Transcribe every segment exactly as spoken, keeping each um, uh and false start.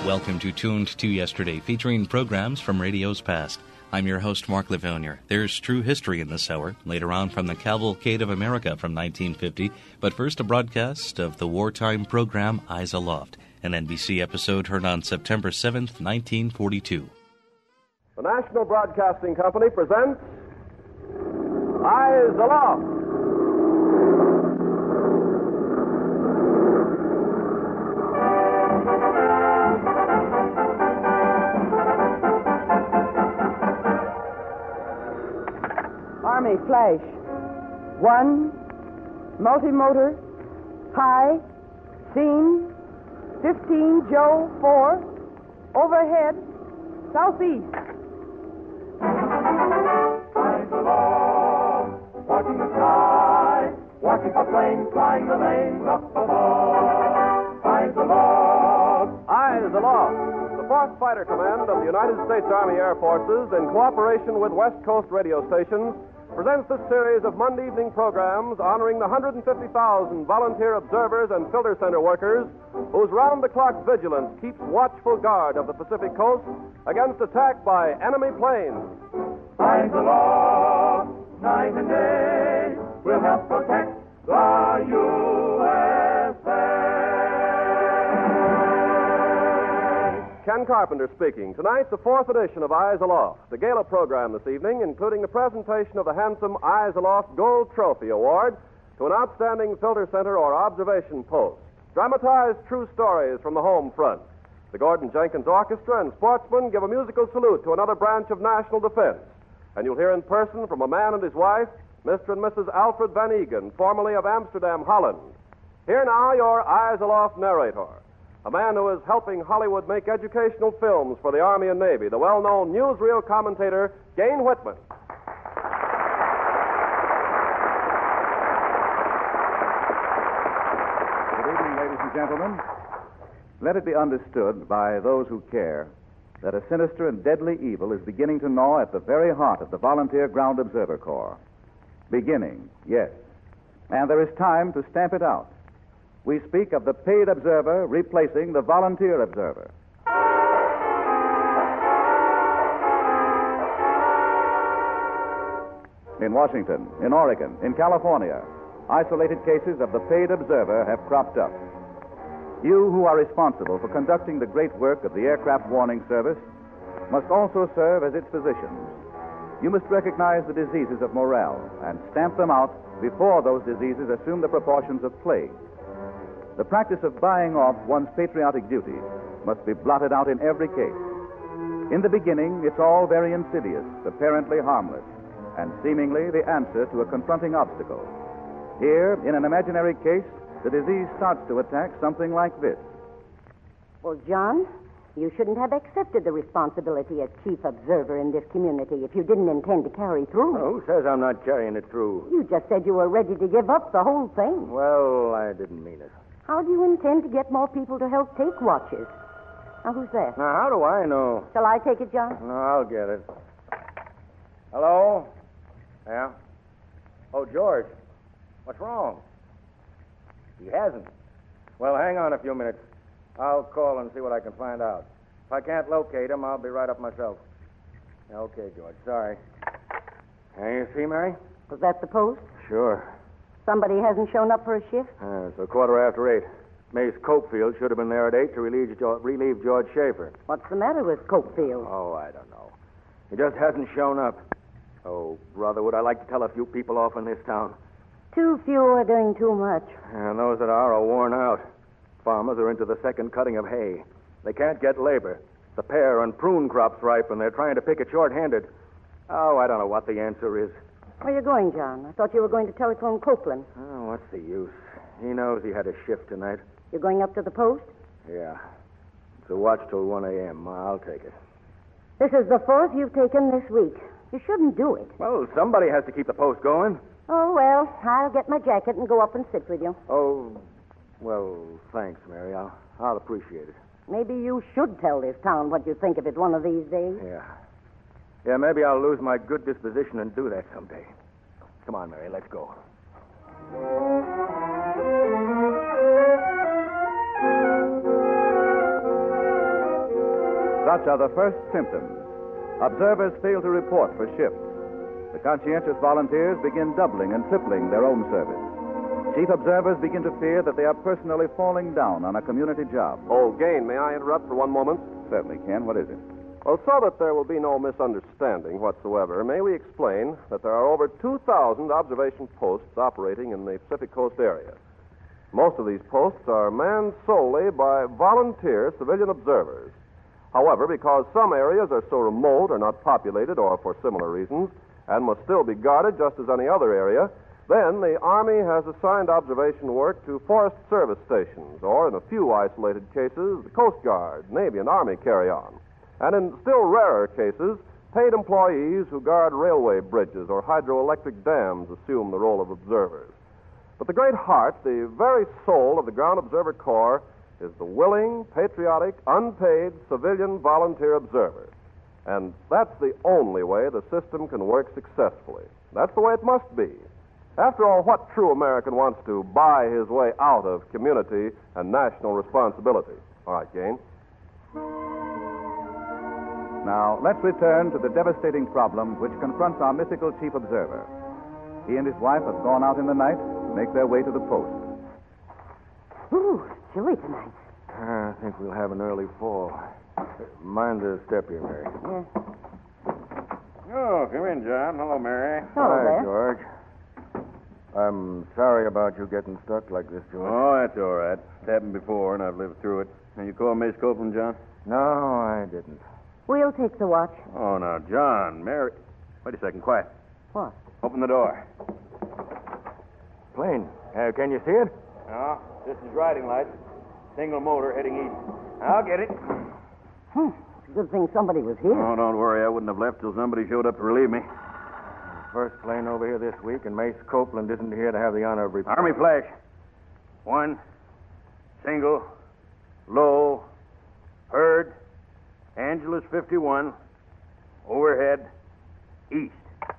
Welcome to Tuned to Yesterday, featuring programs from radio's past. I'm your host, Mark Levonier. There's true history in this hour, later on from the Cavalcade of America from nineteen fifty, but first a broadcast of the wartime program Eyes Aloft, an N B C episode heard on September seventh, nineteen forty-two. The National Broadcasting Company presents Eyes Aloft. Army flash. One, multi-motor, high, scene, fifteen Joe four, overhead, southeast. Eyes aloft, watching the sky, watching the planes flying the lanes up above. Eyes aloft. Eyes Aloft. The fourth Fighter Command of the United States Army Air Forces, in cooperation with West Coast radio stations, presents this series of Monday evening programs honoring the one hundred fifty thousand volunteer observers and filter center workers whose round-the-clock vigilance keeps watchful guard of the Pacific coast against attack by enemy planes. Eyes aloft, night and day, we'll help protect the U S A. Ken Carpenter speaking. Tonight, the fourth edition of Eyes Aloft, the gala program this evening, including the presentation of the handsome Eyes Aloft Gold Trophy Award to an outstanding filter center or observation post. Dramatized true stories from the home front. The Gordon Jenkins Orchestra and Sportsmen give a musical salute to another branch of national defense. And you'll hear in person from a man and his wife, Mister and Missus Alfred Van Egan, formerly of Amsterdam, Holland. Here now, your Eyes Aloft narrator, a man who is helping Hollywood make educational films for the Army and Navy, the well-known newsreel commentator, Gain Whitman. Good evening, ladies and gentlemen. Let it be understood by those who care that a sinister and deadly evil is beginning to gnaw at the very heart of the Volunteer Ground Observer Corps. Beginning, yes. And there is time to stamp it out. We speak of the paid observer replacing the volunteer observer. In Washington, in Oregon, in California, isolated cases of the paid observer have cropped up. You who are responsible for conducting the great work of the Aircraft Warning Service must also serve as its physicians. You must recognize the diseases of morale and stamp them out before those diseases assume the proportions of plague. The practice of buying off one's patriotic duty must be blotted out in every case. In the beginning, it's all very insidious, apparently harmless, and seemingly the answer to a confronting obstacle. Here, in an imaginary case, the disease starts to attack something like this. Well, John, you shouldn't have accepted the responsibility as chief observer in this community if you didn't intend to carry through. Well, who says I'm not carrying it through? You just said you were ready to give up the whole thing. Well, I didn't mean it. How do you intend to get more people to help take watches? Now, who's there? Now, how do I know? Shall I take it, John? No, I'll get it. Hello? Yeah? Oh, George. What's wrong? He hasn't. Well, hang on a few minutes. I'll call and see what I can find out. If I can't locate him, I'll be right up myself. Yeah, okay, George. Sorry. Hey, you see, Mary? Was that the post? Sure. Somebody hasn't shown up for a shift? Uh, it's a quarter after eight. Mace Copefield should have been there at eight to relieve, jo- relieve George Schaefer. What's the matter with Copefield? Oh, I don't know. He just hasn't shown up. Oh, brother, would I like to tell a few people off in this town? Too few are doing too much. And those that are are worn out. Farmers are into the second cutting of hay. They can't get labor. The pear and prune crops ripe, and they're trying to pick it short-handed. Oh, I don't know what the answer is. Where are you going, John? I thought you were going to telephone Copeland. Oh, what's the use? He knows he had a shift tonight. You're going up to the post? Yeah. It's a watch till one a.m. I'll take it. This is the fourth you've taken this week. You shouldn't do it. Well, somebody has to keep the post going. Oh, well, I'll get my jacket and go up and sit with you. Oh, well, thanks, Mary. I'll, I'll appreciate it. Maybe you should tell this town what you think of it one of these days. Yeah. Yeah, maybe I'll lose my good disposition and do that someday. Come on, Mary, let's go. Such are the first symptoms. Observers fail to report for shifts. The conscientious volunteers begin doubling and tripling their own service. Chief observers begin to fear that they are personally falling down on a community job. Oh, Gain, may I interrupt for one moment? Certainly, Ken. What is it? Well, so that there will be no misunderstanding whatsoever, may we explain that there are over two thousand observation posts operating in the Pacific Coast area. Most of these posts are manned solely by volunteer civilian observers. However, because some areas are so remote or not populated or for similar reasons and must still be guarded just as any other area, then the Army has assigned observation work to Forest Service stations or, in a few isolated cases, the Coast Guard, Navy, and Army carry on. And in still rarer cases, paid employees who guard railway bridges or hydroelectric dams assume the role of observers. But the great heart, the very soul of the Ground Observer Corps, is the willing, patriotic, unpaid civilian volunteer observer. And that's the only way the system can work successfully. That's the way it must be. After all, what true American wants to buy his way out of community and national responsibility? All right, Gain. Now, let's return to the devastating problem which confronts our mythical chief observer. He and his wife have gone out in the night to make their way to the post. Ooh, it's chilly tonight. I think we'll have an early fall. Mind the step here, Mary. Yes. Oh, come in, John. Hello, Mary. Hello Hi, there. George. I'm sorry about you getting stuck like this, George. Oh, that's all right. It's happened before, and I've lived through it. Now, you call Miss Copeland, John? No, I didn't. We'll take the watch. Oh, now, John, Mary... Wait a second, quiet. What? Open the door. Plane. Uh, can you see it? No, this is riding lights. Single motor heading east. I'll get it. Hmm. It's a good thing somebody was here. Oh, don't worry. I wouldn't have left till somebody showed up to relieve me. First plane over here this week, and Mace Copeland isn't here to have the honor of reporting. Army flash. One. Single. Low. Heard. Angeles fifty-one. Overhead. East.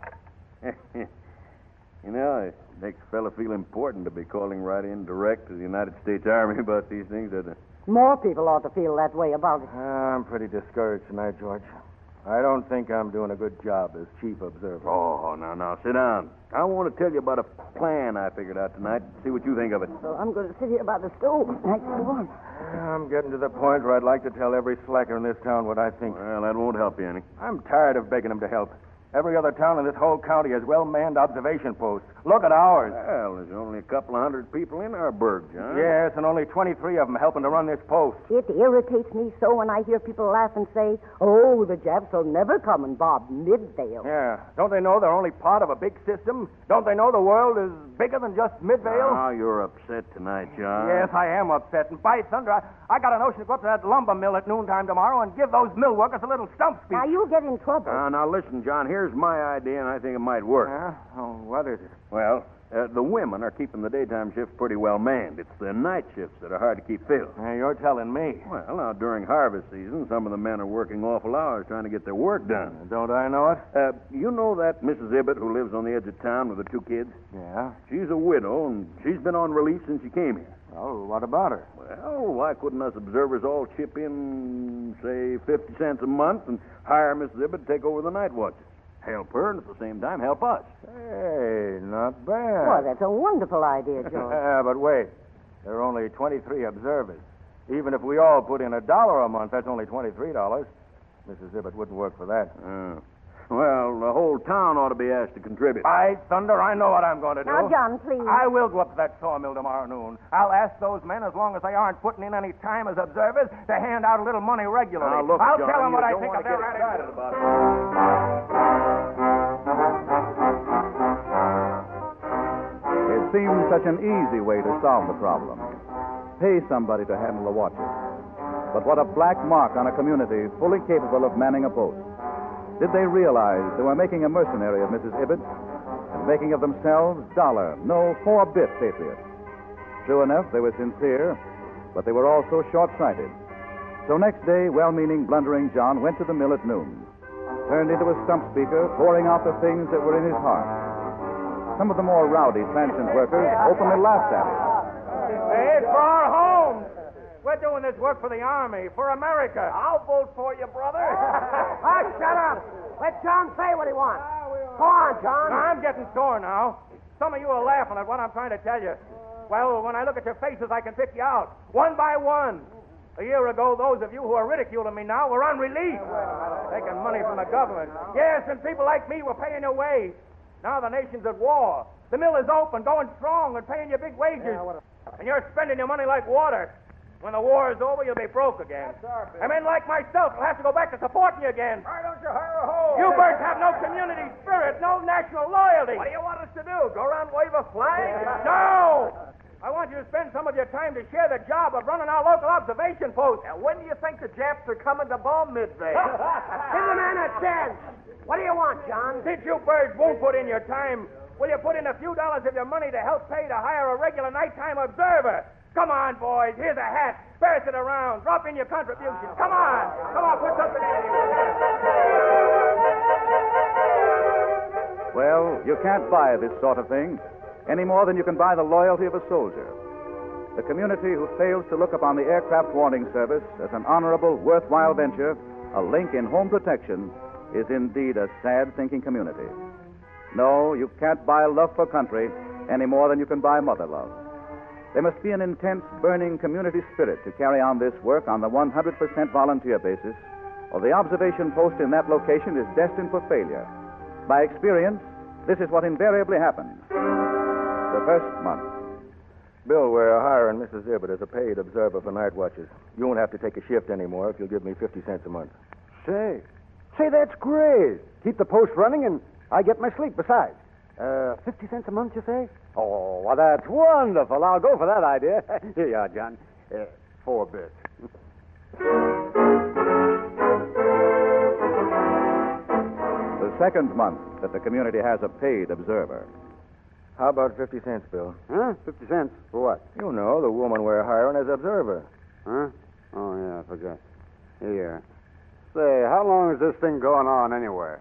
You know, it makes a fella feel important to be calling right in direct to the United States Army about these things, doesn't it? More people ought to feel that way about it. I'm pretty discouraged tonight, George. I don't think I'm doing a good job as chief observer. Oh, now, now, sit down. I want to tell you about a plan I figured out tonight. See what you think of it. So I'm going to sit here by the stove next door. I'm getting to the point where I'd like to tell every slacker in this town what I think. Well, that won't help you any. I'm tired of begging them to help. Every other town in this whole county has well-manned observation posts. Look at ours. Well, there's only a couple of hundred people in our burg, John. Yes, and only twenty-three of them helping to run this post. It irritates me so when I hear people laugh and say, oh, the Japs will never come and bob Midvale. Yeah. Don't they know they're only part of a big system? Don't they know the world is bigger than just Midvale? Now, you're upset tonight, John. Yes, I am upset. And by thunder, I, I got a notion to go up to that lumber mill at noontime tomorrow and give those mill workers a little stump speech. Now, you get in trouble. Uh, now, listen, John, here's my idea, and I think it might work. Yeah? Oh, what is it? Well, uh, the women are keeping the daytime shifts pretty well manned. It's the night shifts that are hard to keep filled. Yeah, you're telling me. Well, now, during harvest season, some of the men are working awful hours trying to get their work done. Don't I know it? Uh, you know that Missus Ibbott who lives on the edge of town with the two kids? Yeah. She's a widow, and she's been on relief since she came here. Well, what about her? Well, why couldn't us observers all chip in, say, fifty cents a month and hire Missus Ibbott to take over the night watches? Help her, and at the same time, help us. Hey, not bad. Well, that's a wonderful idea, George. Yeah, but wait. There are only twenty-three observers. Even if we all put in a dollar a month, that's only twenty-three dollars. Missus Ibbott wouldn't work for that. Uh, well, the whole town ought to be asked to contribute. By thunder, I know what I'm going to do. Now, John, please. I will go up to that sawmill tomorrow noon. I'll ask those men, as long as they aren't putting in any time as observers, to hand out a little money regularly. Now, look, I'll John, tell them you what I don't think want of to their get excited attitude. about it. It seems such an easy way to solve the problem. Pay somebody to handle the watches. But what a black mark on a community fully capable of manning a post. Did they realize they were making a mercenary of Missus Ibbott and making of themselves dollar, no four-bit patriots? True enough, they were sincere, but they were also short-sighted. So next day, well-meaning, blundering John went to the mill at noon, turned into a stump speaker, pouring out the things that were in his heart. Some of the more rowdy transient workers openly laughed at him. Hey, for our homes. We're doing this work for the Army, for America. I'll vote for you, brother. Oh, shut up. Let John say what he wants. Go on, John. Now, I'm getting sore now. Some of you are laughing at what I'm trying to tell you. Well, when I look at your faces, I can pick you out, one by one. A year ago, those of you who are ridiculing me now were on relief, taking money from the government. Yes, and people like me were paying your way. Now the nation's at war. The mill is open, going strong, and paying you big wages. And you're spending your money like water. When the war is over, you'll be broke again. And men like myself will have to go back to supporting you again. Why don't you hire a hoe? You birds have no community spirit, no national loyalty. What do you want us to do? Go around and wave a flag? No! I want you to spend some of your time to share the job of running our local observation post. Now, when do you think the Japs are coming to bomb Midway? Give the man a chance. What do you want, John? Since you birds won't put in your time, will you put in a few dollars of your money to help pay to hire a regular nighttime observer? Come on, boys. Here's a hat. Pass it around. Drop in your contributions. Come on. Come on, put something in. Well, you can't buy this sort of thing any more than you can buy the loyalty of a soldier. The community who fails to look upon the Aircraft Warning Service as an honorable, worthwhile venture, a link in home protection, is indeed a sad-thinking community. No, you can't buy love for country any more than you can buy mother love. There must be an intense, burning community spirit to carry on this work on the one hundred percent volunteer basis, or the observation post in that location is destined for failure. By experience, this is what invariably happens. The first month. Bill, we're hiring Missus Ibbott as a paid observer for night watches. You won't have to take a shift anymore if you'll give me fifty cents a month. Say, say, that's great. Keep the post running, and I get my sleep besides. Uh, fifty cents a month, you say? Oh, well, that's wonderful. I'll go for that idea. Here you are, John. Uh, four bits. The second month that the community has a paid observer. How about fifty cents, Bill? Huh? Fifty cents? For what? You know, the woman we're hiring as observer. Huh? Oh, yeah, I forgot. Here. Say, how long is this thing going on anyway?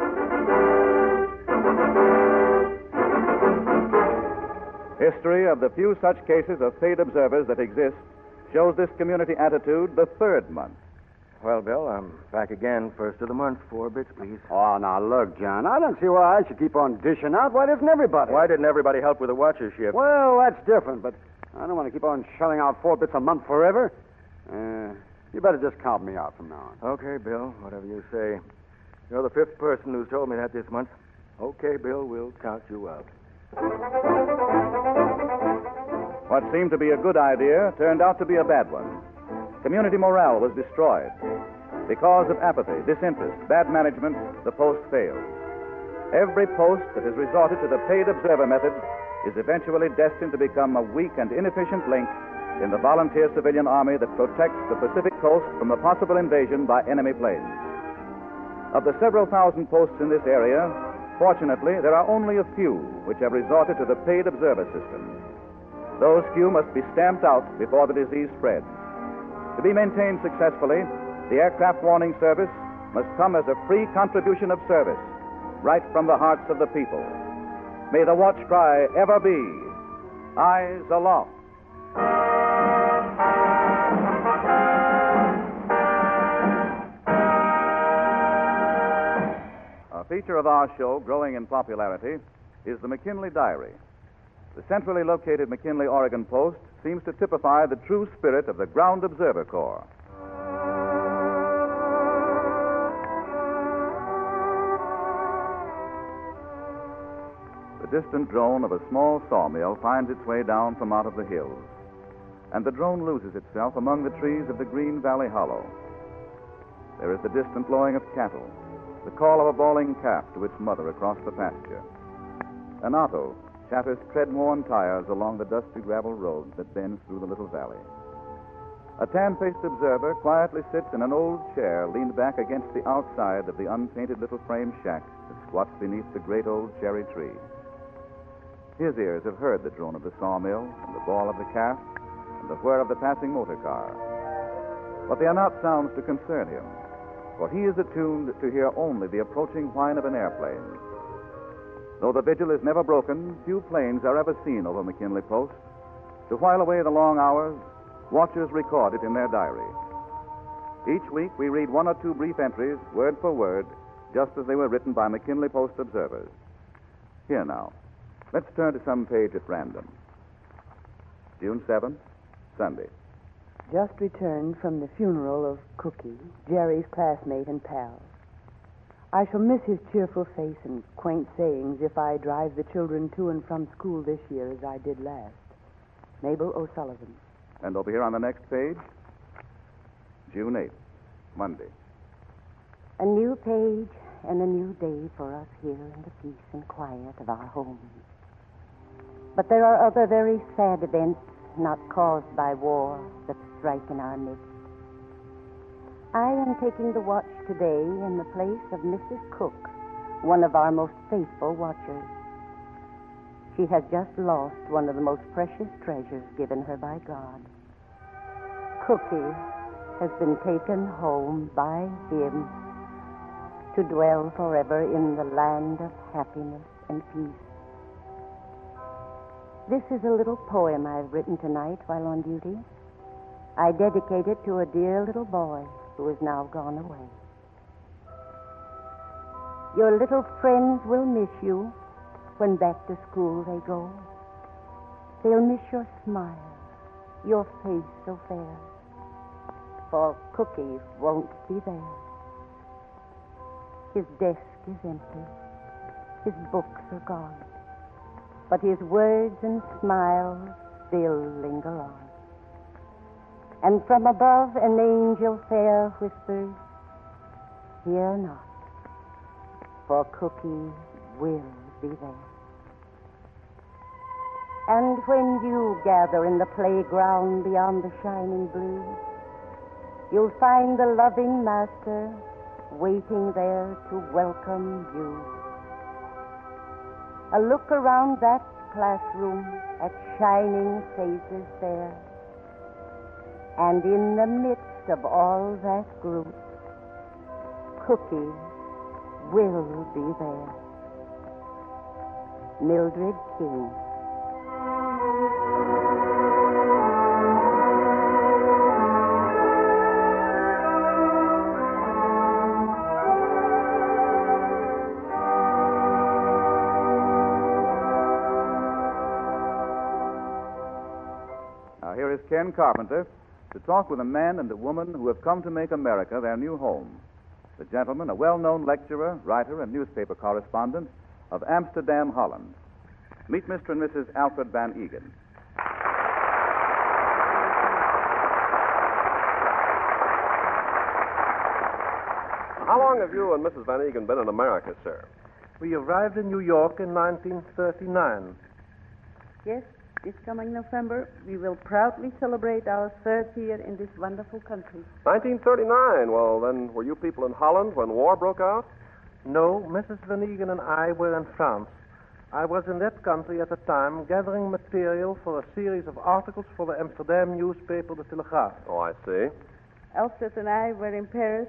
History of the few such cases of paid observers that exist shows this community attitude the third month. Well, Bill, I'm back again. First of the month. Four bits, please. Oh, now, look, John, I don't see why I should keep on dishing out. Why doesn't everybody? Why didn't everybody help with the watcher shift? Well, that's different, but I don't want to keep on shelling out four bits a month forever. Uh, you better just count me out from now on. Okay, Bill, whatever you say. You're the fifth person who's told me that this month. Okay, Bill, we'll count you out. What seemed to be a good idea turned out to be a bad one. Community morale was destroyed. Because of apathy, disinterest, bad management, the post failed. Every post that has resorted to the paid observer method is eventually destined to become a weak and inefficient link in the volunteer civilian army that protects the Pacific coast from the possible invasion by enemy planes. Of the several thousand posts in this area, fortunately, there are only a few which have resorted to the paid observer system. Those few must be stamped out before the disease spreads. To be maintained successfully, the Aircraft Warning Service must come as a free contribution of service, right from the hearts of the people. May the watch cry ever be, Eyes Aloft. A feature of our show growing in popularity is the McKinley Diary. The centrally located McKinley, Oregon post seems to typify the true spirit of the Ground Observer Corps. The distant drone of a small sawmill finds its way down from out of the hills, and the drone loses itself among the trees of the Green Valley Hollow. There is the distant lowing of cattle, the call of a bawling calf to its mother across the pasture. An auto chatters tread-worn tires along the dusty gravel road that bends through the little valley. A tan-faced observer quietly sits in an old chair leaned back against the outside of the unpainted little frame shack that squats beneath the great old cherry tree. His ears have heard the drone of the sawmill and the bawl of the calf and the whir of the passing motor car. But they are not sounds to concern him, for he is attuned to hear only the approaching whine of an airplane. Though the vigil is never broken, few planes are ever seen over McKinley Post. To while away the long hours, Watchers record it in their diary. Each week, we read one or two brief entries, word for word, just as they were written by McKinley Post observers. Here now. Let's turn to some page at random. June seventh, Sunday. Just returned from the funeral of Cookie, Jerry's classmate and pal. I shall miss his cheerful face and quaint sayings if I drive the children to and from school this year as I did last. Mabel O'Sullivan. And over here on the next page, June eighth, Monday. A new page and a new day for us here in the peace and quiet of our homes. But there are other very sad events not caused by war that strike in our midst. I am taking the watch today in the place of Missus Cook, one of our most faithful watchers. She has just lost one of the most precious treasures given her by God. Cookie has been taken home by Him to dwell forever in the land of happiness and peace. This is a little poem I've written tonight while on duty. I dedicate it to a dear little boy who is now gone away. Your little friends will miss you when back to school they go. They'll miss your smile, your face so fair, for Cookie won't be there. His desk is empty, his books are gone, but his words and smiles still linger on. And from above an angel fair whispers, fear not, for Cookie will be there. And when you gather in the playground beyond the shining blue, you'll find the loving master waiting there to welcome you. A look around that classroom at shining faces there, and in the midst of all that group, Cookie will be there. Mildred King. Now, here is Ken Carpenter to talk with a man and a woman who have come to make America their new home. The gentleman, a well-known lecturer, writer, and newspaper correspondent of Amsterdam, Holland. Meet Mister and Missus Alfred Van Egan. How long have you and Missus Van Egan been in America, sir? We arrived in New York in nineteen thirty-nine. Yes, this coming November, we will proudly celebrate our third year in this wonderful country. nineteen thirty-nine. Well, then, were you people in Holland when war broke out? No, Missus Van Egan and I were in France. I was in that country at the time gathering material for a series of articles for the Amsterdam newspaper, The Telegraaf. Oh, I see. Alfred and I were in Paris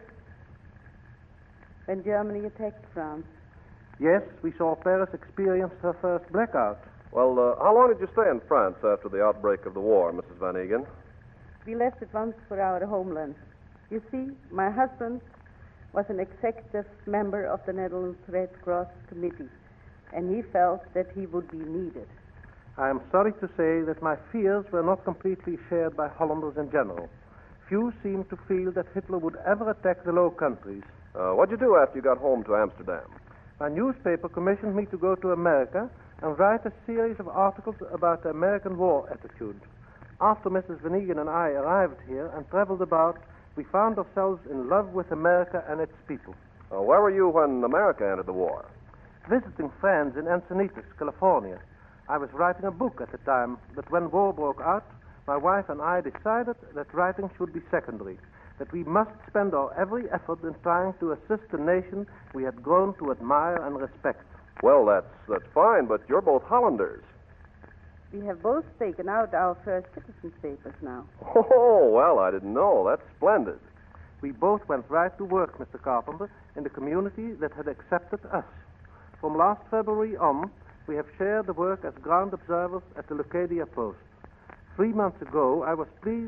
when Germany attacked France. Yes, we saw Paris experience her first blackout. Well, uh, how long did you stay in France after the outbreak of the war, Missus Van Egan? We left at once for our homeland. You see, my husband was an executive member of the Netherlands Red Cross Committee, and he felt that he would be needed. I am sorry to say that my fears were not completely shared by Hollanders in general. Few seemed to feel that Hitler would ever attack the Low Countries. Uh, what'd you do after you got home to Amsterdam? My newspaper commissioned me to go to America and write a series of articles about the American war attitude. After Missus Van Egan and I arrived here and traveled about, we found ourselves in love with America and its people. Uh, where were you when America entered the war? Visiting friends in Encinitas, California. I was writing a book at the time, but when war broke out, my wife and I decided that writing should be secondary, that we must spend our every effort in trying to assist the nation we had grown to admire and respect. Well, that's that's fine, but you're both Hollanders. We have both taken out our first citizen's papers now. Oh, well, I didn't know. That's splendid. We both went right to work, Mister Carpenter, in the community that had accepted us. From last February on, we have shared the work as ground observers at the Leucadia post. Three months ago, I was pleased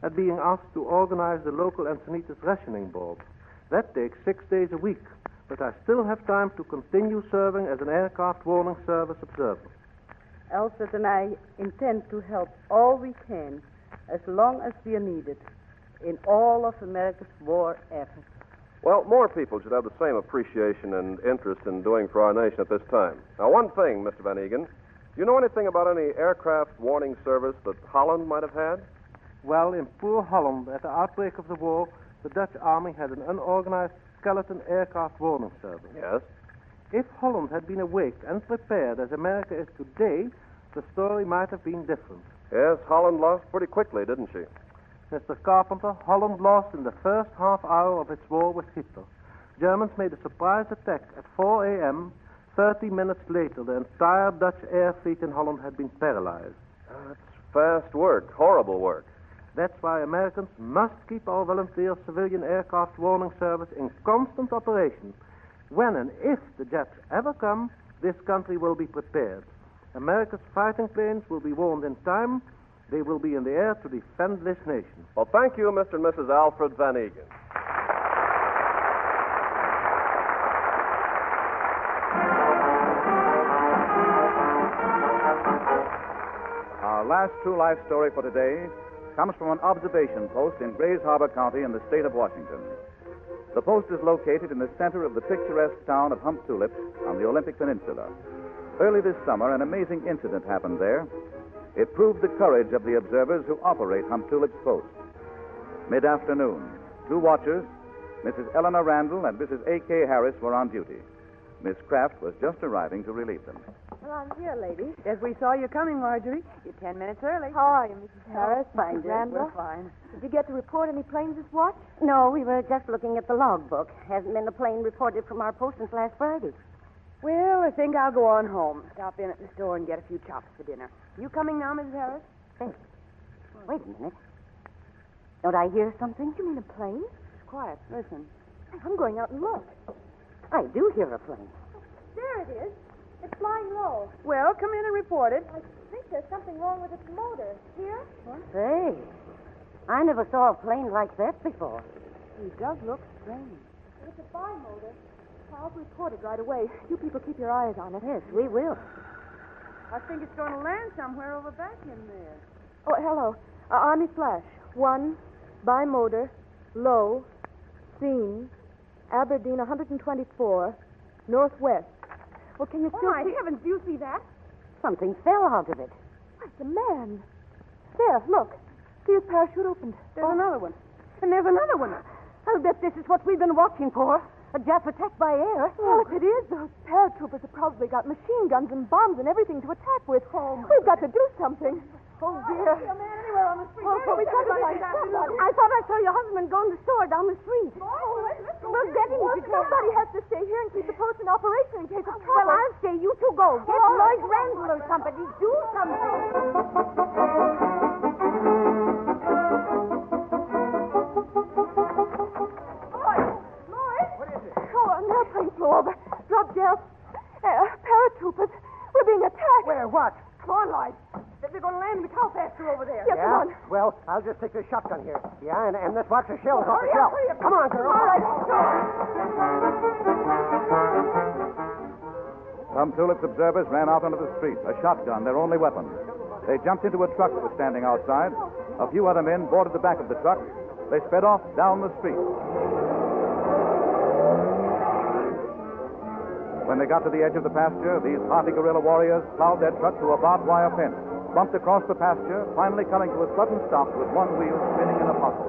at being asked to organize the local Encinitas rationing board. That takes six days a week, but I still have time to continue serving as an aircraft warning service observer. Alfred and I intend to help all we can as long as we are needed in all of America's war efforts. Well, more people should have the same appreciation and interest in doing for our nation at this time. Now, one thing, Mister Van Egan, do you know anything about any aircraft warning service that Holland might have had? Well, in poor Holland, at the outbreak of the war, the Dutch Army had an unorganized skeleton aircraft warning service. Yes. If Holland had been awake and prepared as America is today, the story might have been different. Yes, Holland lost pretty quickly, didn't she? Mister Carpenter, Holland lost in the first half hour of its war with Hitler. Germans made a surprise attack at four a.m. Thirty minutes later, the entire Dutch air fleet in Holland had been paralyzed. That's fast work, horrible work. That's why Americans must keep our volunteer civilian aircraft warning service in constant operation. When and if the Japs ever come, this country will be prepared. America's fighting planes will be warned in time. They will be in the air to defend this nation. Well, thank you, Mister and Missus Alfred Van Egan. Our last true life story for today comes from an observation post in Grays Harbor County in the state of Washington. The post is located in the center of the picturesque town of Hump Tulips on the Olympic Peninsula. Early this summer, an amazing incident happened there. It proved the courage of the observers who operate Hump Tulips Post. Mid-afternoon, two watchers, Missus Eleanor Randall and Missus A K Harris, were on duty. Miss Kraft was just arriving to relieve them. Well, I'm here, lady. Yes, we saw you coming, Marjorie. You're ten minutes early. How are you, Missus Harris? Fine, Missus dear. Randall? We're fine. Did you get to report any planes this watch? No, we were just looking at the logbook. Hasn't been a plane reported from our post since last Friday. Well, I think I'll go on home. Stop in at the store and get a few chops for dinner. You coming now, Missus Harris? Hey, wait a minute. Don't I hear something? You mean a plane? It's quiet. Listen. I'm going out and look. I do hear a plane. There it is. It's flying low. Well, come in and report it. I think there's something wrong with its motor. Here? What? Say, I never saw a plane like that before. He does look strange. It's a bimotor. I'll report it right away. You people keep your eyes on it. Yes, we will. I think it's going to land somewhere over back in there. Oh, hello. Uh, Army Flash. One, bimotor, low, seen, Aberdeen one twenty-four, northwest. Well, can you Oh, still my see... heavens, do you see that? Something fell out of it. It's a man. There, look. See his parachute opened. There's Oh. another one. And there's another one. I'll bet this is what we've been watching for. A Jap attack by air. Well, if it is, those paratroopers have probably got machine guns and bombs and everything to attack with. Oh, We've got to do something. Oh, dear. I don't see a man anywhere on the street. Oh, so we got to find somebody. I thought I saw your husband go in the store down the street. Oh, let's go. Well, get him if you can. Somebody has to stay here and keep the post in operation in case of trouble. Well, I'll stay. You two go. Get Oh, Lloyd Randall or somebody. Do something. Oh, an airplane flew over. Dropped down. Uh, paratroopers. We're being attacked. Where? What? Come on, Lloyd. They're going to land in the cow pasture over there. Yes, come on. Well, I'll just take this shotgun here. Yeah, and, and let's watch the shells off Hurry the up, shelf. hurry up. Come on, girl. All right. Some Tulips observers ran out onto the street, a shotgun, their only weapon. They jumped into a truck that was standing outside. A few other men boarded the back of the truck. They sped off down the street. When they got to the edge of the pasture, these hardy guerrilla warriors plowed their truck to a barbed wire fence, bumped across the pasture, finally coming to a sudden stop with one wheel spinning in a puddle.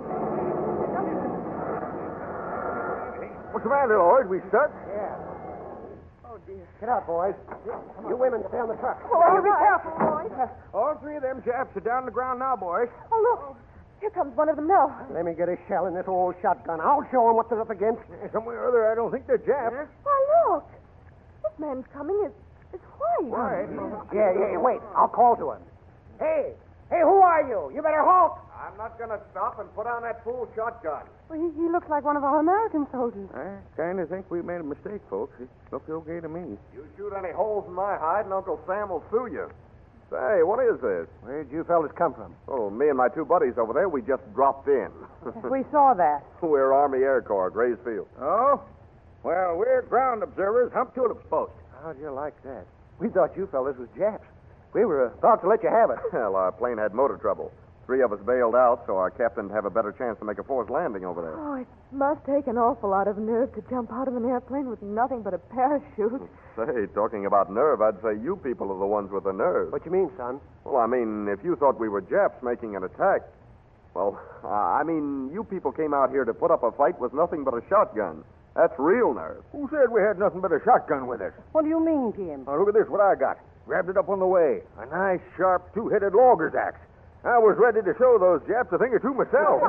What's the matter, Lloyd? We stuck? Yeah. Oh, dear. Get out, boys. You women stay on the truck. Oh, you be careful, boys. All three of them Japs are down on the ground now, boys. Oh, look. Here comes one of them now. Let me get a shell in this old shotgun. I'll show them what they're up against. Somewhere or other, I don't think they're Japs. Why, look. This man's coming is, is white. Right. Yeah, yeah, wait. I'll call to him. Hey, hey, who are you? You better halt. I'm not going to stop and put on that fool shotgun. Well, he, he looks like one of our American soldiers. I kind of think we made a mistake, folks. It looked okay to me. You shoot any holes in my hide, and Uncle Sam will sue you. Say, what is this? Where'd you fellas come from? Oh, me and my two buddies over there, we just dropped in. We saw that. We're Army Air Corps, Grays Field. Oh? Well, we're ground observers, Hump Tulip Post. How'd you like that? We thought you fellas was Japs. We were uh, about to let you have it. Well, our plane had motor trouble. Three of us bailed out, so our captain'd have a better chance to make a forced landing over there. Oh, it must take an awful lot of nerve to jump out of an airplane with nothing but a parachute. Say, talking about nerve, I'd say you people are the ones with the nerve. What you mean, son? Well, I mean, if you thought we were Japs making an attack, well, uh, I mean, you people came out here to put up a fight with nothing but a shotgun. That's real nerve. Who said we had nothing but a shotgun with us? What do you mean, Jim? Now, look at this, what I got. Grabbed it up on the way. A nice, sharp, two-headed logger's axe. I was ready to show those Japs a thing or two myself.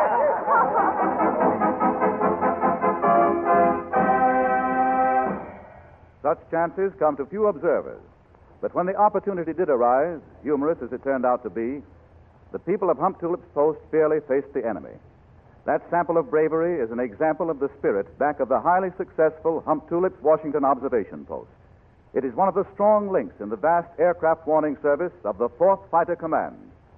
Such chances come to few observers. But when the opportunity did arise, humorous as it turned out to be, the people of Hump Tulip's Post fairly faced the enemy. That sample of bravery is an example of the spirit back of the highly successful Hump Tulip's Washington Observation Post. It is one of the strong links in the vast aircraft warning service of the fourth Fighter Command.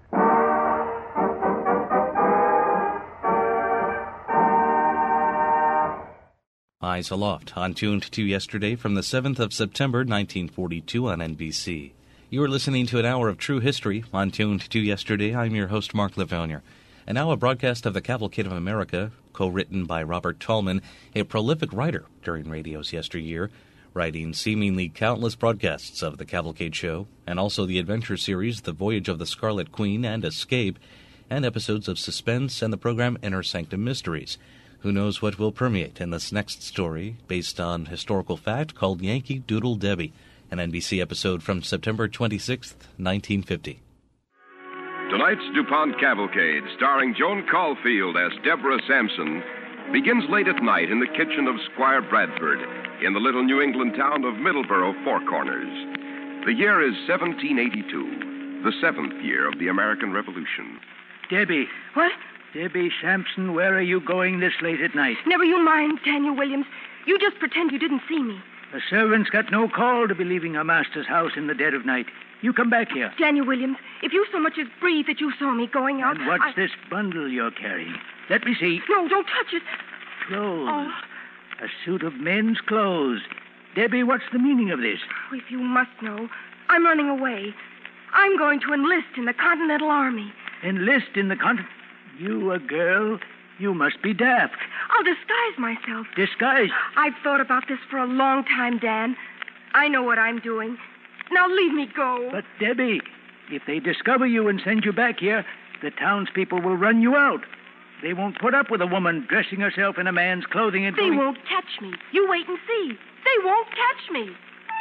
Eyes Aloft, on Tuned to Yesterday from the seventh of September, nineteen forty-two on N B C. You are listening to an hour of true history on Tuned to Yesterday. I'm your host, Mark Livonier. And now a broadcast of the Cavalcade of America, co-written by Robert Tallman, a prolific writer during radio's yesteryear, writing seemingly countless broadcasts of the Cavalcade Show, and also the adventure series The Voyage of the Scarlet Queen and Escape, and episodes of Suspense and the program Inner Sanctum Mysteries. Who knows what will permeate in this next story, based on historical fact, called Yankee Doodle Debbie, an N B C episode from September twenty-sixth, nineteen fifty. Tonight's DuPont Cavalcade, starring Joan Caulfield as Deborah Sampson, begins late at night in the kitchen of Squire Bradford in the little New England town of Middleborough, Four Corners. The year is seventeen eighty-two, the seventh year of the American Revolution. Debbie. What? Debbie Sampson, where are you going this late at night? Never you mind, Daniel Williams. You just pretend you didn't see me. The servant's got no call to be leaving her master's house in the dead of night. You come back here. Daniel Williams, if you so much as breathe that you saw me going out... And what's I... this bundle you're carrying? Let me see. No, don't touch it. Clothes. Oh. A suit of men's clothes. Debbie, what's the meaning of this? Oh, if you must know, I'm running away. I'm going to enlist in the Continental Army. Enlist in the Continental... You a girl? You must be daft. I'll disguise myself. Disguise? I've thought about this for a long time, Dan. I know what I'm doing. Now leave me go. But, Debbie, if they discover you and send you back here, the townspeople will run you out. They won't put up with a woman dressing herself in a man's clothing and They going... won't catch me. You wait and see. They won't catch me.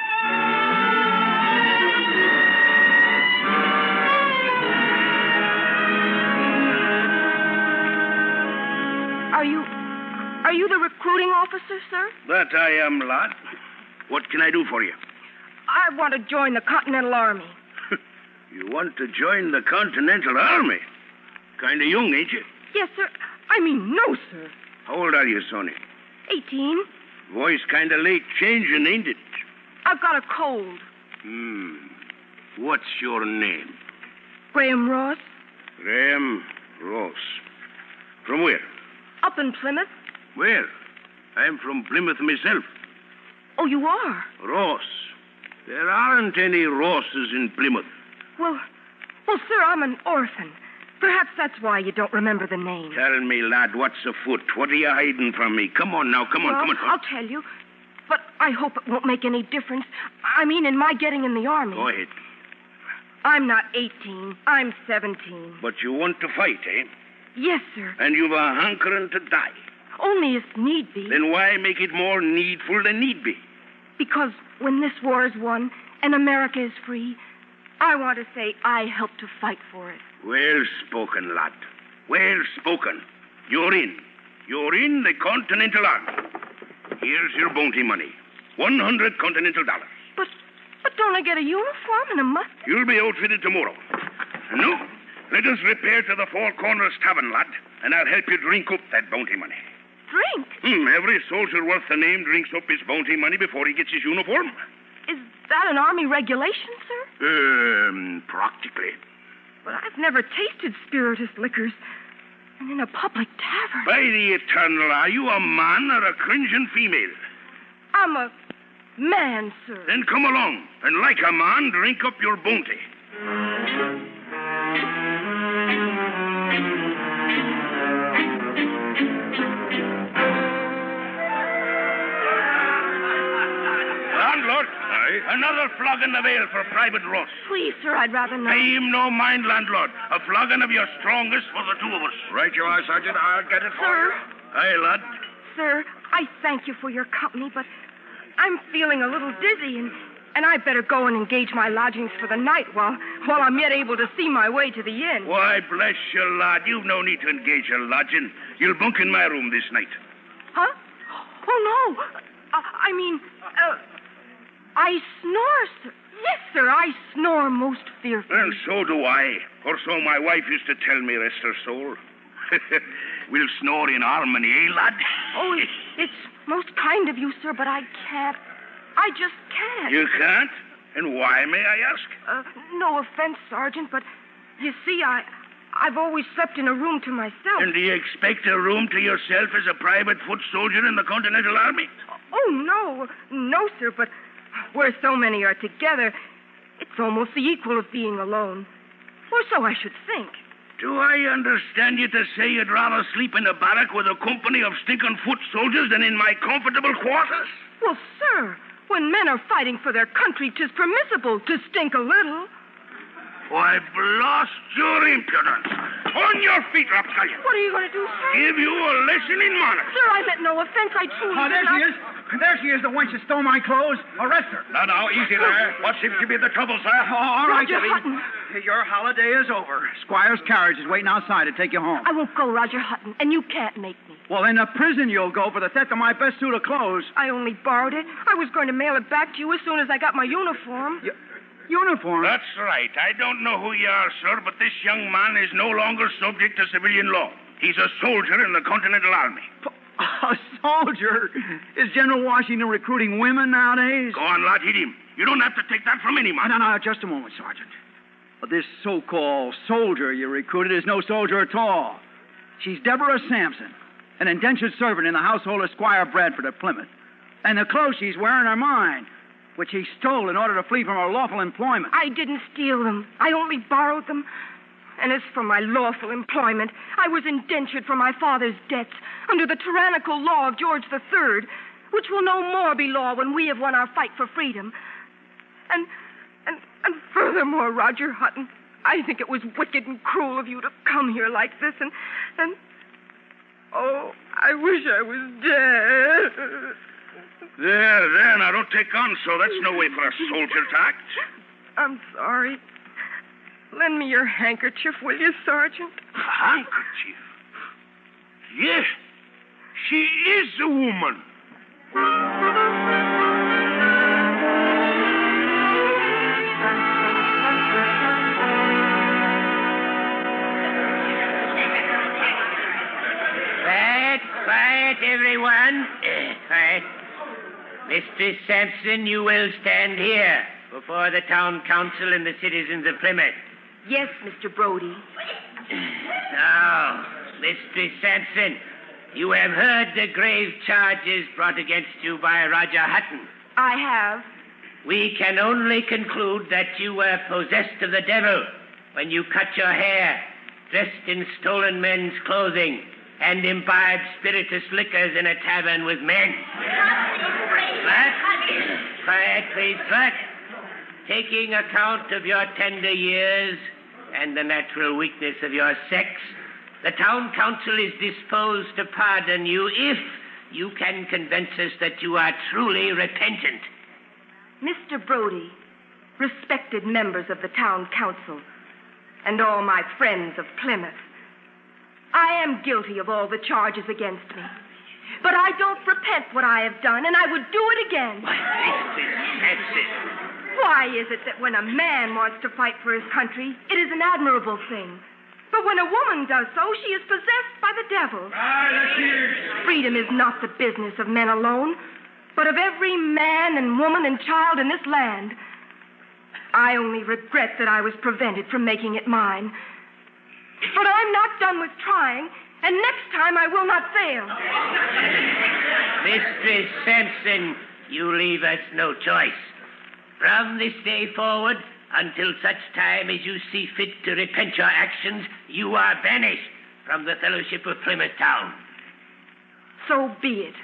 Are you... Are you the recruiting officer, sir? That I am, lad. What can I do for you? I want to join the Continental Army. You want to join the Continental Army? Kind of young, ain't you? Yes, sir. I mean, no, sir. How old are you, Sonny? Eighteen. Voice kind of late changing, ain't it? I've got a cold. Hmm. What's your name? Graham Ross. Graham Ross. From where? Up in Plymouth. Where? I'm from Plymouth myself. Oh, you are? Ross. There aren't any Rosses in Plymouth. Well, well, sir, I'm an orphan. Perhaps that's why you don't remember the name. Tell me, lad, what's afoot? What are you hiding from me? Come on now, come on, well, come on. I'll tell you. But I hope it won't make any difference. I mean, in my getting in the Army. Go ahead. I'm not eighteen. I'm seventeen. But you want to fight, eh? Yes, sir. And you've a hankering to die. Only if need be. Then why make it more needful than need be? Because when this war is won and America is free, I want to say I helped to fight for it. Well spoken, lad. Well spoken. You're in. You're in the Continental Army. Here's your bounty money. One hundred Continental dollars. But, but don't I get a uniform and a mustard? You'll be outfitted tomorrow. No. Let us repair to the Four Corners Tavern, lad, and I'll help you drink up that bounty money. Drink? Hmm, every soldier worth the name drinks up his bounty money before he gets his uniform. Is that an Army regulation, sir? Um, practically. But I've never tasted spirituous liquors. And in a public tavern. By the eternal, are you a man or a cringing female? I'm a man, sir. Then come along, and like a man, drink up your bounty. Landlord, aye? Another flogging of ale for Private Ross. Please, sir, I'd rather not. Pay him no mind, landlord. A flogging of your strongest for the two of us. Right you are, Sergeant. I'll get it for Sir? you. Aye, lad. Sir, I thank you for your company, but I'm feeling a little dizzy, and, and I'd better go and engage my lodgings for the night while, while I'm yet able to see my way to the inn. Why, bless you, lad. You've no need to engage your lodging. You'll bunk in my room this night. Huh? Oh, no. I, I mean, uh, I snore, sir. Yes, sir, I snore most fearfully. And so do I. Or so my wife used to tell me, rest her soul. We'll snore in harmony, eh, lad? Oh, it's, it's most kind of you, sir, but I can't. I just can't. You can't? And why, may I ask? Uh, no offense, Sergeant, but you see, I, I've always slept in a room to myself. And do you expect a room to yourself as a private foot soldier in the Continental Army? Oh, no. No, sir, but where so many are together, it's almost the equal of being alone. Or so I should think. Do I understand you to say you'd rather sleep in a barrack with a company of stinking foot soldiers than in my comfortable quarters? Well, sir, when men are fighting for their country, 'tis permissible to stink a little. Why, blast your impudence. On your feet, rapscallion. What are you going to do, sir? Give you a lesson in manners. Sir, I meant no offense. I truly Oh, there did not... she is. There she is, the wench that stole my clothes. Arrest her. Now, now, easy there. What seems to be the trouble, sir? Oh, all right, Roger Debbie. Hutton. Your holiday is over. Squire's carriage is waiting outside to take you home. I won't go, Roger Hutton, and you can't make me. Well, in the prison you'll go for the theft of my best suit of clothes. I only borrowed it. I was going to mail it back to you as soon as I got my uniform. Y- uniform? That's right. I don't know who you are, sir, but this young man is no longer subject to civilian law. He's a soldier in the Continental Army. A soldier? Is General Washington recruiting women nowadays? Go on, lad, hit him. You don't have to take that from any man. No, no, no, just a moment, Sergeant. But this so-called soldier you recruited is no soldier at all. She's Deborah Sampson, an indentured servant in the household of Squire Bradford at Plymouth. And the clothes she's wearing are mine, which he stole in order to flee from her lawful employment. I didn't steal them. I only borrowed them. And as for my lawful employment, I was indentured for my father's debts under the tyrannical law of George the Third, which will no more be law when we have won our fight for freedom. And, and, and furthermore, Roger Hutton, I think it was wicked and cruel of you to come here like this, and, and, oh, I wish I was dead. There, there, now don't take on so. That's no way for a soldier to act. I'm sorry. Lend me your handkerchief, will you, Sergeant? A handkerchief? Yes, she is a woman. Quiet, quiet, everyone. Uh, quiet. Mistress Sampson, you will stand here before the town council and the citizens of Plymouth. Yes, Mister Brody. Now, Mistress Sampson, you have heard the grave charges brought against you by Roger Hutton. I have. We can only conclude that you were possessed of the devil when you cut your hair, dressed in stolen men's clothing, and imbibed spirituous liquors in a tavern with men. But, quiet, please, but, taking account of your tender years and the natural weakness of your sex, the town council is disposed to pardon you if you can convince us that you are truly repentant. Mister Brody, respected members of the town council, and all my friends of Plymouth, I am guilty of all the charges against me. But I don't repent what I have done, and I would do it again. That's it. Why is it that when a man wants to fight for his country, it is an admirable thing? But when a woman does so, she is possessed by the devil. Freedom is not the business of men alone, but of every man and woman and child in this land. I only regret that I was prevented from making it mine. But I'm not done with trying, and next time I will not fail. Mistress Sampson, you leave us no choice. From this day forward, until such time as you see fit to repent your actions, you are banished from the Fellowship of Plymouth Town. So be it.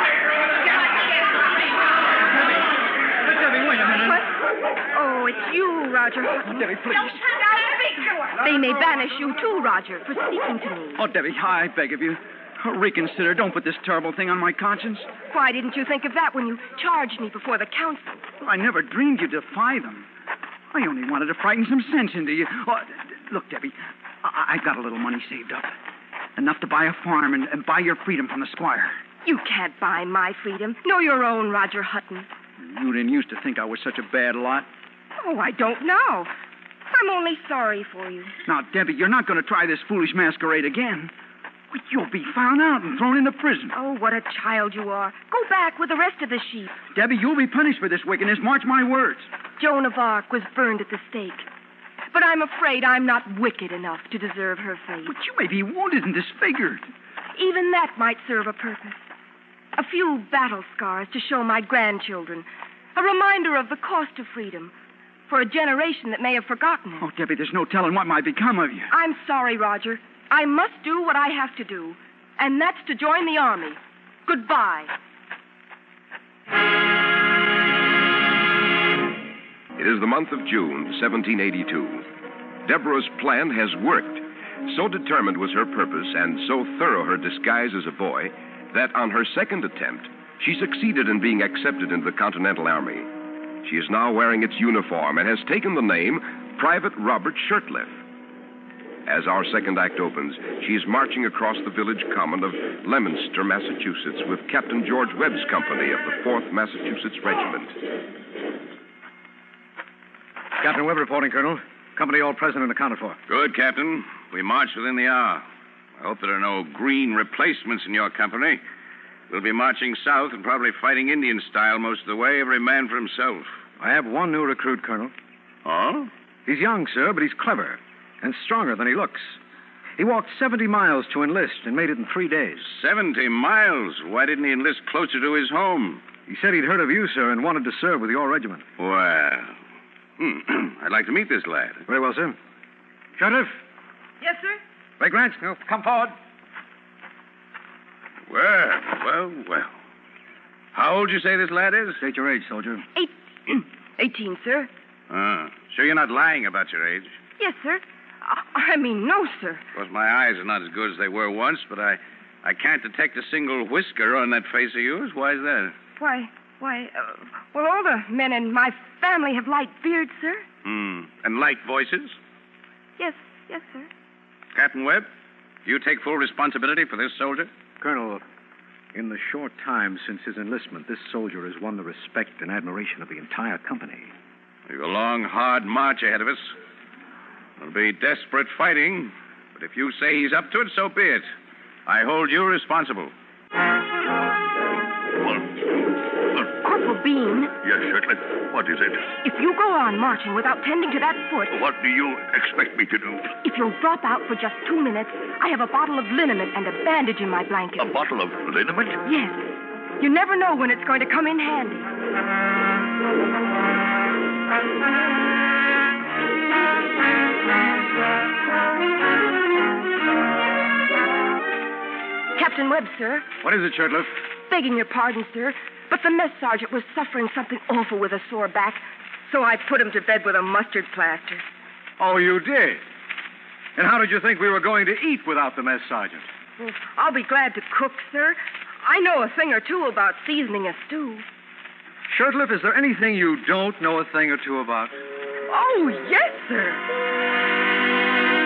Debbie, wait a minute. What? Oh, it's you, Roger Hutton. Debbie, please. They may banish you, too, Roger, for speaking to me. Oh, Debbie, I beg of you. Reconsider. Don't put this terrible thing on my conscience. Why didn't you think of that when you charged me before the council? I never dreamed you'd defy them. I only wanted to frighten some sense into you. Oh, look, Debbie, I- I've got a little money saved up. Enough to buy a farm and, and buy your freedom from the squire. You can't buy my freedom. Know your own, Roger Hutton. You didn't used to think I was such a bad lot. Oh, I don't know. I'm only sorry for you. Now, Debbie, you're not going to try this foolish masquerade again. But you'll be found out and thrown into prison. Oh, what a child you are. Go back with the rest of the sheep. Debbie, you'll be punished for this wickedness. Mark my words. Joan of Arc was burned at the stake. But I'm afraid I'm not wicked enough to deserve her fate. But you may be wounded and disfigured. Even that might serve a purpose. A few battle scars to show my grandchildren. A reminder of the cost of freedom for a generation that may have forgotten it. Oh, Debbie, there's no telling what might become of you. I'm sorry, Roger. I must do what I have to do, and that's to join the army. Goodbye. It is the month of June, seventeen eighty-two. Deborah's plan has worked. So determined was her purpose and so thorough her disguise as a boy that on her second attempt, she succeeded in being accepted into the Continental Army. She is now wearing its uniform and has taken the name Private Robert Shurtleff. As our second act opens, she is marching across the village common of Leominster, Massachusetts, with Captain George Webb's company of the fourth Massachusetts Regiment. Captain Webb reporting, Colonel. Company all present and accounted for. Good, Captain. We march within the hour. I hope there are no green replacements in your company. We'll be marching south and probably fighting Indian style most of the way, every man for himself. I have one new recruit, Colonel. Oh? He's young, sir, but he's clever and stronger than he looks. He walked seventy miles to enlist and made it in three days. Seventy miles? Why didn't he enlist closer to his home? He said he'd heard of you, sir, and wanted to serve with your regiment. Well, hmm, I'd like to meet this lad. Very well, sir. Sheriff. Yes, sir? Ray Grant, come forward. Well, well, well. How old you say this lad is? State your age, soldier. Eight, eighteen, sir. Ah, sure you're not lying about your age? Yes, sir. I, I mean, no, sir. Of course, my eyes are not as good as they were once, but I, I can't detect a single whisker on that face of yours. Why is that? Why, why, uh, well, all the men in my family have light beards, sir. Hmm. And light voices? Yes, yes, sir. Captain Webb, do you take full responsibility for this soldier? Colonel, in the short time since his enlistment, this soldier has won the respect and admiration of the entire company. We've a long, hard march ahead of us. It'll be desperate fighting, but if you say he's up to it, so be it. I hold you responsible. Corporal Bean. Yes, Shirtley. What is it? If you go on marching without tending to that foot... What do you expect me to do? If you'll drop out for just two minutes, I have a bottle of liniment and a bandage in my blanket. A bottle of liniment? Yes. You never know when it's going to come in handy. Captain Webb, sir. What is it, Shurtleff? Begging your pardon, sir, but the mess sergeant was suffering something awful with a sore back, so I put him to bed with a mustard plaster. Oh, you did? And how did you think we were going to eat without the mess sergeant? Well, I'll be glad to cook, sir. I know a thing or two about seasoning a stew. Shurtleff, is there anything you don't know a thing or two about? Oh, yes, sir.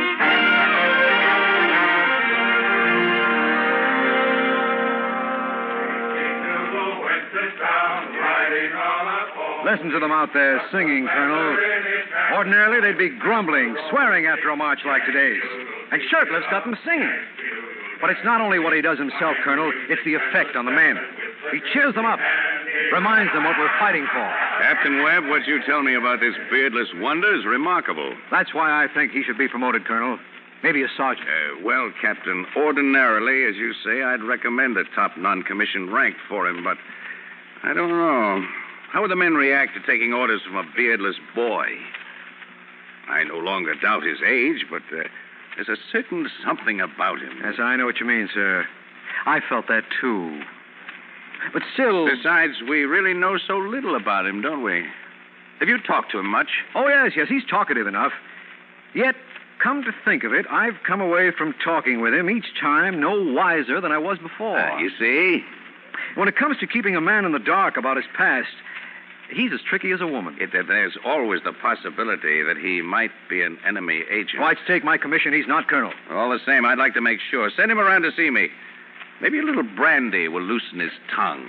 Listen to them out there singing, Colonel. Ordinarily, they'd be grumbling, swearing after a march like today's. And Shurtleff's got them singing. But it's not only what he does himself, Colonel. It's the effect on the men. He cheers them up. Reminds them what we're fighting for. Captain Webb, what you tell me about this beardless wonder is remarkable. That's why I think he should be promoted, Colonel. Maybe a sergeant. Uh, well, Captain, ordinarily, as you say, I'd recommend a top non-commissioned rank for him, but I don't know. How would the men react to taking orders from a beardless boy? I no longer doubt his age, but uh, there's a certain something about him. Yes, I know what you mean, sir. I felt that, too. But still... Besides, we really know so little about him, don't we? Have you talked to him much? Oh, yes, yes, he's talkative enough. Yet, come to think of it, I've come away from talking with him each time no wiser than I was before. Uh, you see? When it comes to keeping a man in the dark about his past, he's as tricky as a woman. It, uh, there's always the possibility that he might be an enemy agent. Oh, I'd stake my commission he's not, Colonel. All the same, I'd like to make sure. Send him around to see me. Maybe a little brandy will loosen his tongue.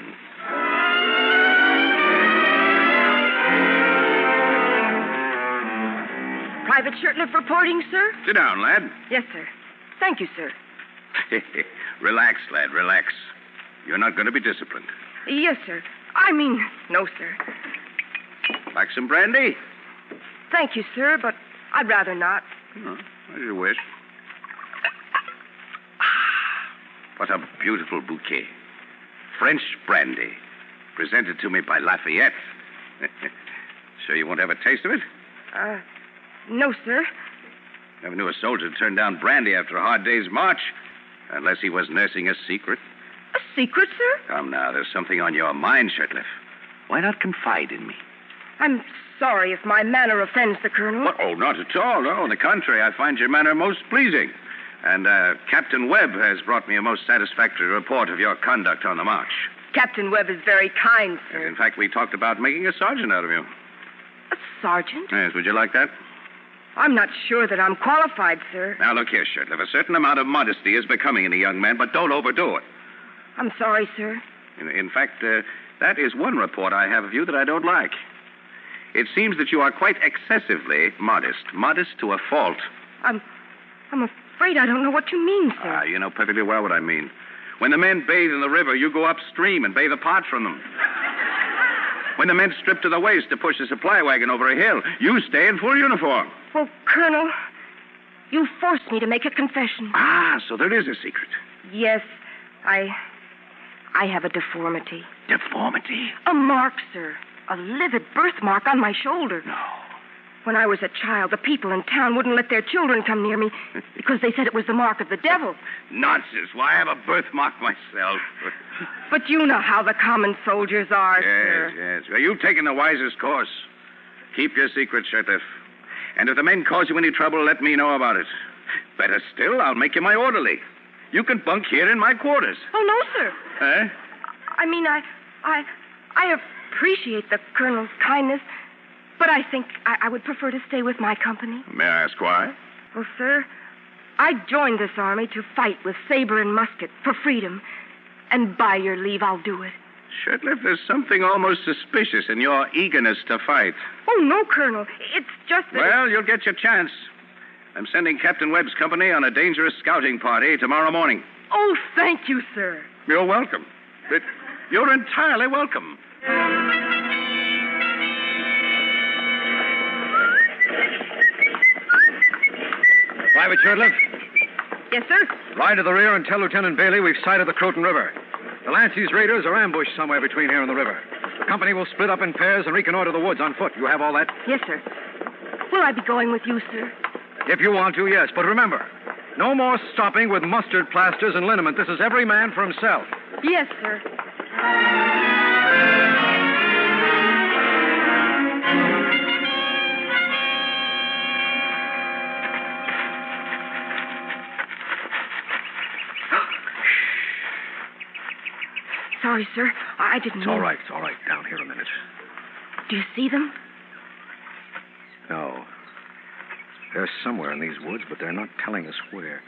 Private Shirtliff reporting, sir? Sit down, lad. Yes, sir. Thank you, sir. Relax, lad, relax. You're not going to be disciplined. Yes, sir. I mean, no, sir. Like some brandy? Thank you, sir, but I'd rather not. Oh, as you wish. What a beautiful bouquet. French brandy. Presented to me by Lafayette. Sure you won't have a taste of it? Uh, no, sir. Never knew a soldier turn down brandy after a hard day's march. Unless he was nursing a secret. A secret, sir? Come now, there's something on your mind, Shirtliff. Why not confide in me? I'm sorry if my manner offends the Colonel. What? Oh, not at all. No, on the contrary, I find your manner most pleasing. And uh, Captain Webb has brought me a most satisfactory report of your conduct on the march. Captain Webb is very kind, sir. In fact, we talked about making a sergeant out of you. A sergeant? Yes, would you like that? I'm not sure that I'm qualified, sir. Now, look here, Shirtliff. A certain amount of modesty is becoming in a young man, but don't overdo it. I'm sorry, sir. In, in fact, uh, that is one report I have of you that I don't like. It seems that you are quite excessively modest. Modest to a fault. I'm... I'm afraid I don't know what you mean, sir. Ah, you know perfectly well what I mean. When the men bathe in the river, you go upstream and bathe apart from them. When the men strip to the waist to push a supply wagon over a hill, you stay in full uniform. Well, Colonel, you forced me to make a confession. Ah, so there is a secret. Yes, I... I have a deformity. Deformity? A mark, sir. A livid birthmark on my shoulder. No. When I was a child, the people in town wouldn't let their children come near me because they said it was the mark of the devil. Nonsense. Why, I have a birthmark myself. But you know how the common soldiers are, yes, sir. Yes, yes. Well, you've taken the wisest course. Keep your secret, Shirtliff. And if the men cause you any trouble, let me know about it. Better still, I'll make you my orderly. You can bunk here in my quarters. Oh, no, sir. Eh? I mean, I... I... I appreciate the Colonel's kindness, but I think I, I would prefer to stay with my company. May I ask why? Well, sir, I joined this army to fight with saber and musket for freedom. And by your leave, I'll do it. Shirtliff, there's something almost suspicious in your eagerness to fight. Oh, no, Colonel. It's just that... Well, you'll get your chance. I'm sending Captain Webb's company on a dangerous scouting party tomorrow morning. Oh, thank you, sir. You're welcome. But you're entirely welcome. Private Shirtliff? Yes, sir? Ride to the rear and tell Lieutenant Bailey we've sighted the Croton River. The Lancey's raiders are ambushed somewhere between here and the river. The company will split up in pairs and reconnoiter the woods on foot. You have all that? Yes, sir. Will I be going with you, sir? If you want to, yes. But remember, no more stopping with mustard plasters and liniment. This is every man for himself. Yes, sir. Sorry, sir. I didn't It's know. all right. It's all right. Down here a minute. Do you see them? No. They're somewhere in these woods, but they're not telling us where.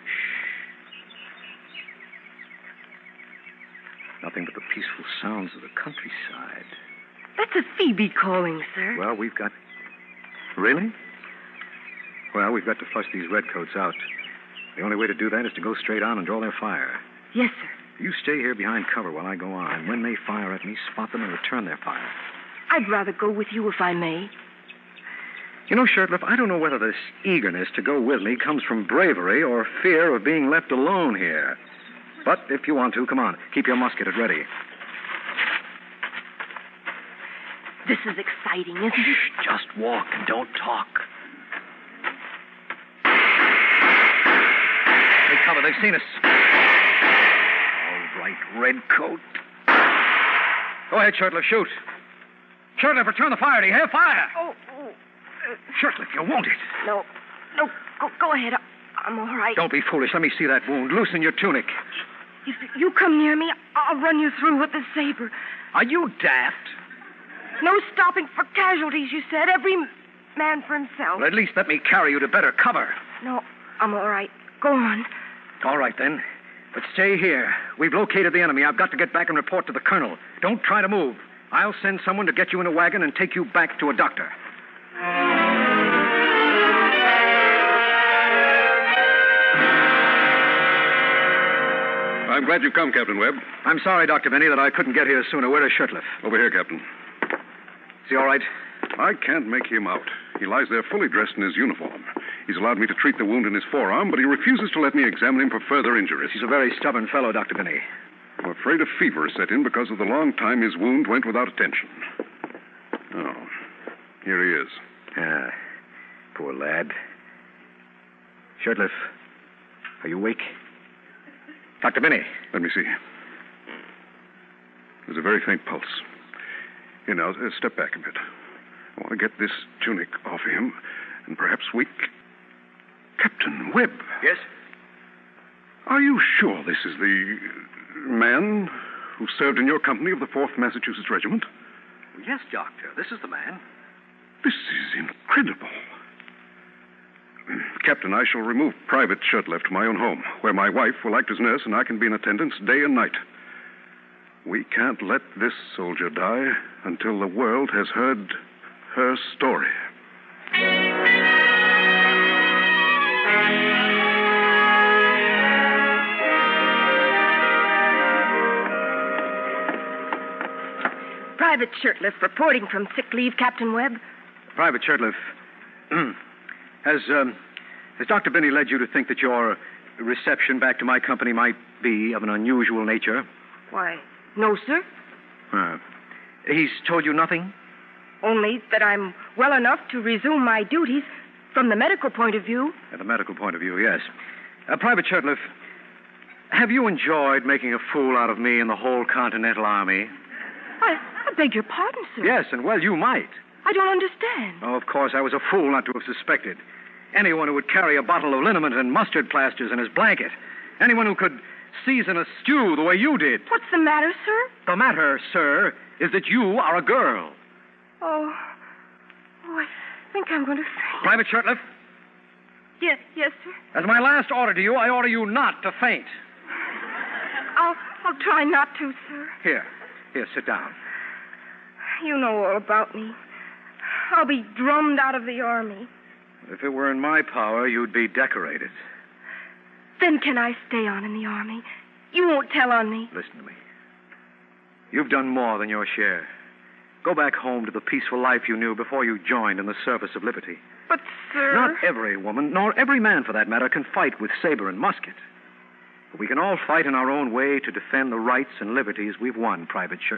Nothing but the peaceful sounds of the countryside. That's a Phoebe calling, sir. Well, we've got... Really? Well, we've got to flush these redcoats out. The only way to do that is to go straight on and draw their fire. Yes, sir. You stay here behind cover while I go on. And when they fire at me, spot them and return their fire. I'd rather go with you if I may. You know, Shirtliff, I don't know whether this eagerness to go with me comes from bravery or fear of being left alone here. But if you want to, come on. Keep your musket at ready. This is exciting, isn't it? Shh, just walk and don't talk. Take cover. They've seen us. All right, Redcoat. Go ahead, Shirtliff. Shoot. Shirtliff, return the fire. Do you have fire? Oh, oh. Uh, Shirtliff, you won't it. No, no, go, go ahead. I'm all right. Don't be foolish. Let me see that wound. Loosen your tunic. If you come near me, I'll run you through with the saber. Are you daft? No stopping for casualties, you said. Every man for himself. Well, at least let me carry you to better cover. No, I'm all right. Go on. All right, then. But stay here. We've located the enemy. I've got to get back and report to the colonel. Don't try to move. I'll send someone to get you in a wagon and take you back to a doctor. I'm glad you've come, Captain Webb. I'm sorry, Doctor Benny, that I couldn't get here sooner. Where is Shirtliff? Over here, Captain. Is he all right? I can't make him out. He lies there fully dressed in his uniform. He's allowed me to treat the wound in his forearm, but he refuses to let me examine him for further injuries. He's a very stubborn fellow, Doctor Benny. I'm afraid a fever set in because of the long time his wound went without attention. Oh, here he is. Ah, poor lad. Shirtliff, are you awake? Doctor Benny. Let me see. There's a very faint pulse. Here now, uh, step back a bit. I want to get this tunic off of him, and perhaps we... Captain Webb. Yes? Are you sure this is the man who served in your company of the fourth Massachusetts Regiment? Yes, Doctor. This is the man. This is incredible. Captain, I shall remove Private Shirtliff to my own home, where my wife will act as nurse and I can be in attendance day and night. We can't let this soldier die until the world has heard her story. Private Shirtliff reporting from sick leave, Captain Webb. Private Shirtliff, has, um, has Doctor Benny led you to think that your reception back to my company might be of an unusual nature? Why, no, sir. Uh, he's told you nothing? Only that I'm well enough to resume my duties from the medical point of view. At the medical point of view, yes. Uh, Private Shirtliff, have you enjoyed making a fool out of me and the whole Continental Army? I, I beg your pardon, sir. Yes, and well, you might. I don't understand. Oh, of course, I was a fool not to have suspected. Anyone who would carry a bottle of liniment and mustard plasters in his blanket. Anyone who could season a stew the way you did. What's the matter, sir? The matter, sir, is that you are a girl. Oh, oh I think I'm going to faint. Private Shirtliff? Yes, yes, sir. As my last order to you, I order you not to faint. I'll, I'll try not to, sir. Here, here, sit down. You know all about me. I'll be drummed out of the army. If it were in my power, you'd be decorated. Then can I stay on in the army? You won't tell on me. Listen to me. You've done more than your share. Go back home to the peaceful life you knew before you joined in the service of liberty. But, sir... Not every woman, nor every man, for that matter, can fight with saber and musket. But we can all fight in our own way to defend the rights and liberties we've won, Private Shirt.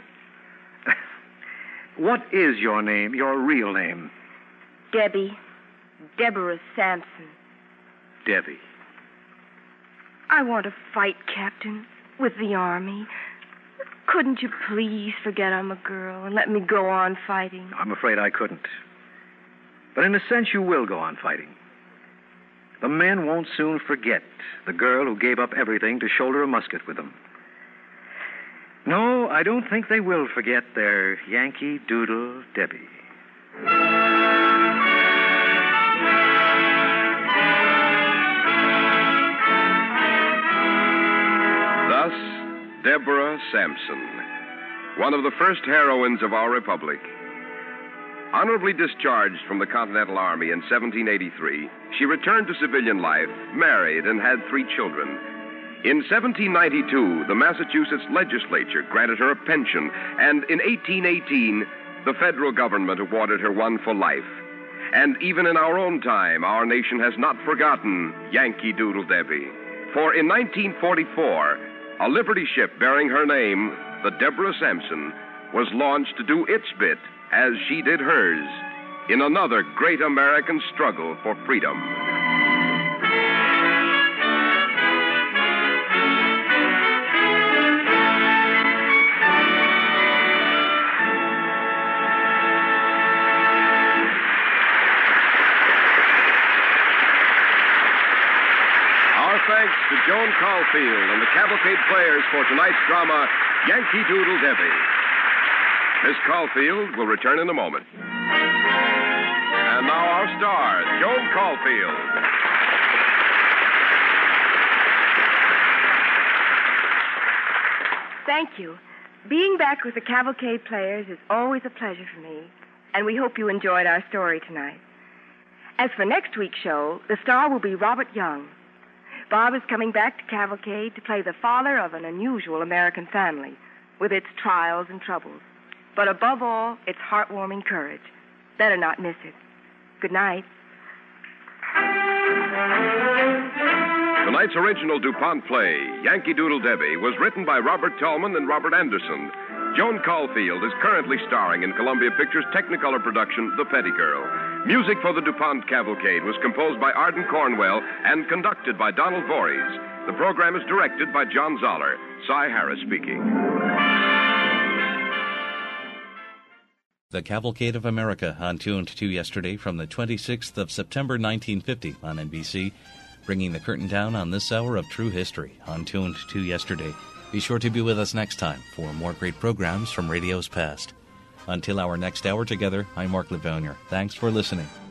What is your name, your real name? Debbie. Deborah Sampson. Debbie. I want to fight, Captain, with the army. Couldn't you please forget I'm a girl and let me go on fighting? I'm afraid I couldn't. But in a sense, you will go on fighting. The men won't soon forget the girl who gave up everything to shoulder a musket with them. No, I don't think they will forget their Yankee Doodle Debbie. Thus, Deborah Sampson, one of the first heroines of our republic. Honorably discharged from the Continental Army in seventeen eighty-three, she returned to civilian life, married, and had three children. In seventeen ninety-two, the Massachusetts legislature granted her a pension, and in eighteen eighteen, the federal government awarded her one for life. And even in our own time, our nation has not forgotten Yankee Doodle Debbie. For in nineteen forty-four, a Liberty ship bearing her name, the Deborah Sampson, was launched to do its bit, as she did hers, in another great American struggle for freedom. Thanks to Joan Caulfield and the Cavalcade Players for tonight's drama, Yankee Doodle Debbie. Miss Caulfield will return in a moment. And now our star, Joan Caulfield. Thank you. Being back with the Cavalcade Players is always a pleasure for me, and we hope you enjoyed our story tonight. As for next week's show, the star will be Robert Young. Bob is coming back to Cavalcade to play the father of an unusual American family, with its trials and troubles. But above all, its heartwarming courage. Better not miss it. Good night. Tonight's original DuPont play, Yankee Doodle Debbie, was written by Robert Tallman and Robert Anderson. Joan Caulfield is currently starring in Columbia Pictures' Technicolor production, The Petty Girl. Music for the DuPont Cavalcade was composed by Arden Cornwell and conducted by Donald Voorhees. The program is directed by John Zoller. Cy Harris speaking. The Cavalcade of America on Tuned to Yesterday from the twenty-sixth of September nineteen fifty on N B C, bringing the curtain down on this hour of true history on Tuned to Yesterday. Be sure to be with us next time for more great programs from radio's past. Until our next hour together, I'm Mark Livounier. Thanks for listening.